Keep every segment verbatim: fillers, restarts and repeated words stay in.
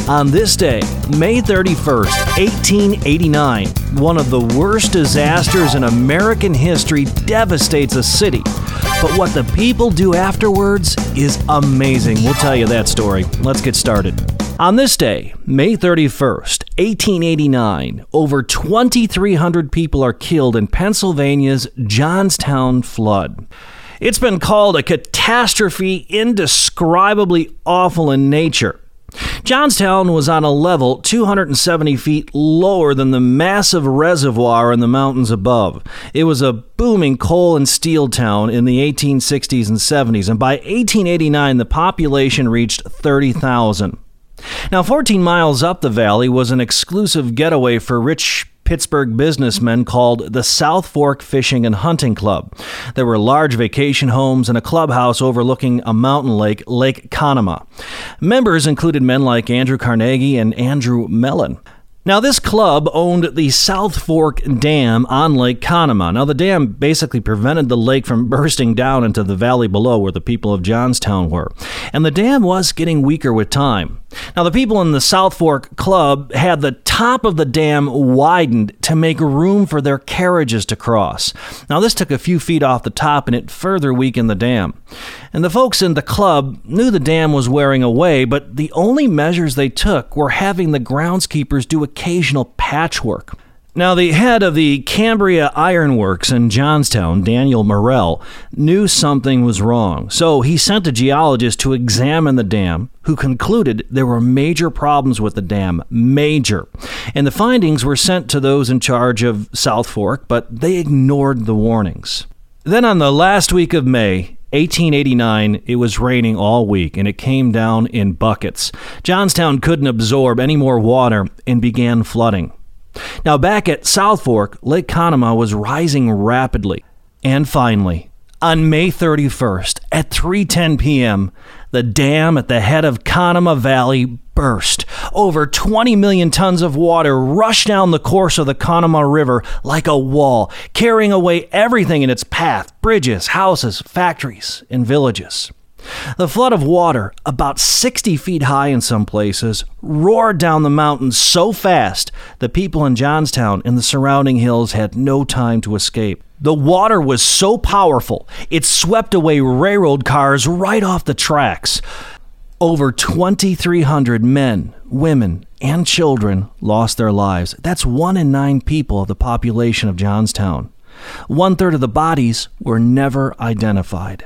On this day, May thirty-first, eighteen eighty-nine, one of the worst disasters in American history devastates a city. But what the people do afterwards is amazing. We'll tell you that story. Let's get started. On this day, May thirty-first, eighteen eighty-nine, over twenty-three hundred people are killed in Pennsylvania's Johnstown flood. It's been called a catastrophe indescribably awful in nature. Johnstown was on a level two hundred seventy feet lower than the massive reservoir in the mountains above. It was a booming coal and steel town in the eighteen sixties and seventies, and by eighteen eighty-nine, the population reached thirty thousand. Now, fourteen miles up the valley was an exclusive getaway for rich Pittsburgh businessmen called the South Fork Fishing and Hunting Club. There were large vacation homes and a clubhouse overlooking a mountain lake, Lake Conemaugh. Members included men like Andrew Carnegie and Andrew Mellon. Now, this club owned the South Fork Dam on Lake Conemaugh. Now, the dam basically prevented the lake from bursting down into the valley below where the people of Johnstown were. And the dam was getting weaker with time. Now, the people in the South Fork Club had the top of the dam widened to make room for their carriages to cross. Now, this took a few feet off the top and it further weakened the dam. And the folks in the club knew the dam was wearing away, but the only measures they took were having the groundskeepers do occasional patchwork. Now, the head of the Cambria Iron Works in Johnstown, Daniel Morrell, knew something was wrong. So he sent a geologist to examine the dam, who concluded there were major problems with the dam. Major. And the findings were sent to those in charge of South Fork, but they ignored the warnings. Then on the last week of May, eighteen eighty-nine, it was raining all week, and it came down in buckets. Johnstown couldn't absorb any more water and began flooding. Now, back at South Fork, Lake Conemaugh was rising rapidly. And finally, on May thirty-first, at three ten p.m., the dam at the head of Conemaugh Valley burst. Over twenty million tons of water rushed down the course of the Conemaugh River like a wall, carrying away everything in its path: bridges, houses, factories, and villages. The flood of water, about sixty feet high in some places, roared down the mountain so fast the people in Johnstown and the surrounding hills had no time to escape. The water was so powerful, it swept away railroad cars right off the tracks. Over twenty-three hundred men, women, and children lost their lives. That's one in nine people of the population of Johnstown. One-third of the bodies were never identified.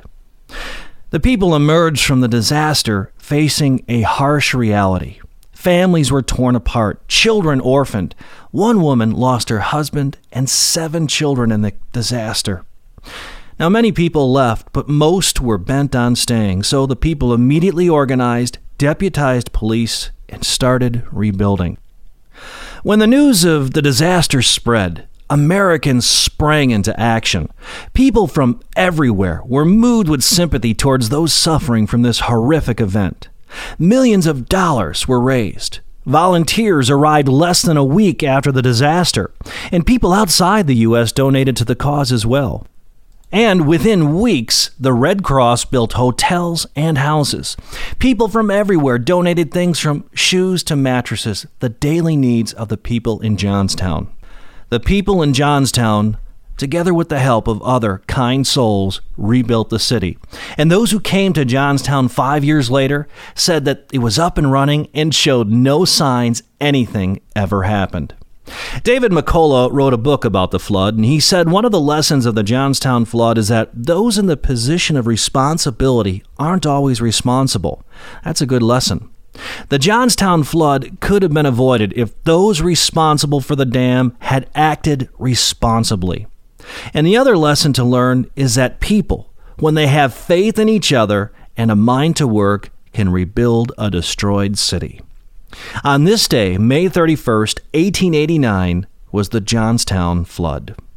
The people emerged from the disaster facing a harsh reality. Families were torn apart, children orphaned. One woman lost her husband and seven children in the disaster. Now, many people left, but most were bent on staying, so the people immediately organized, deputized police, and started rebuilding. When the news of the disaster spread, Americans sprang into action. People from everywhere were moved with sympathy towards those suffering from this horrific event. Millions of dollars were raised. Volunteers arrived less than a week after the disaster, and people outside the U S donated to the cause as well. And within weeks, the Red Cross built hotels and houses. People from everywhere donated things from shoes to mattresses, the daily needs of the people in Johnstown. The people in Johnstown, together with the help of other kind souls, rebuilt the city. And those who came to Johnstown five years later said that it was up and running and showed no signs anything ever happened. David McCullough wrote a book about the flood, and he said one of the lessons of the Johnstown flood is that those in the position of responsibility aren't always responsible. That's a good lesson. The Johnstown flood could have been avoided if those responsible for the dam had acted responsibly. And the other lesson to learn is that people, when they have faith in each other and a mind to work, can rebuild a destroyed city. On this day, May thirty-first, eighteen eighty-nine, was the Johnstown flood.